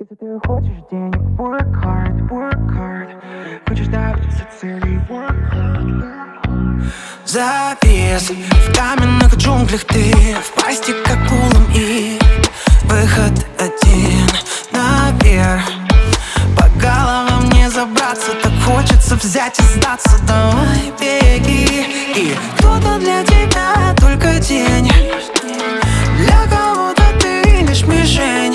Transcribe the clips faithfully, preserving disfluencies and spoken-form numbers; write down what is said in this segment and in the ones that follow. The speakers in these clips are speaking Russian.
Если ты хочешь денег, work hard, work hard. Хочешь добиться целей, work hard. Завис в каменных джунглях, ты в пасти к акулам, и выход один наверх. По головам не забраться, так хочется взять и сдаться. Давай беги, и кто-то для тебя только тень, для кого-то ты лишь мишень.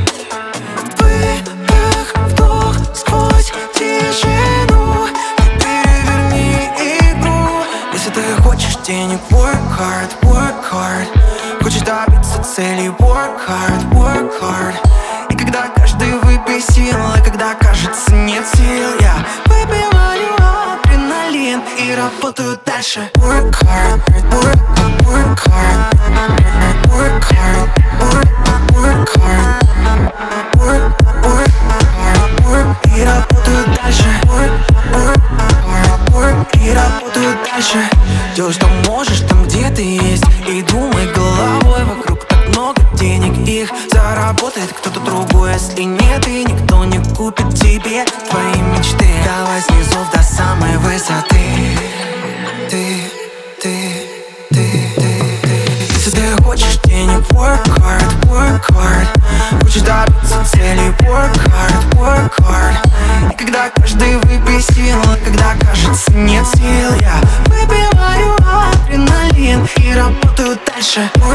Выдох, вдох сквозь тишину, ты переверни игру. Если ты хочешь денег, work hard, work hard. Хочешь добиться целей, work hard, work hard. И когда каждый выпей сил, и когда кажется нет сил, я выпиваю адреналин и работаю дальше. Work hard, work, work hard, work hard, work, work hard, work, work hard, work, и работаю дальше. Work, work hard, work, и работаю дальше. Делай, что можешь там, где ты есть, и думай головой. Вокруг так много денег, их заработает кто-то другой. Если нет, и никто не купит тебе твои мечты. Давай снизу до самой высоты. Ты, ты, ты, ты, ты. Если ты хочешь денег, work hard, work hard. Хочешь добиться цели, work hard, work hard. И когда каждый выпей сил, и когда кажется нет сил, я выпиваю адреналин и работаю дальше.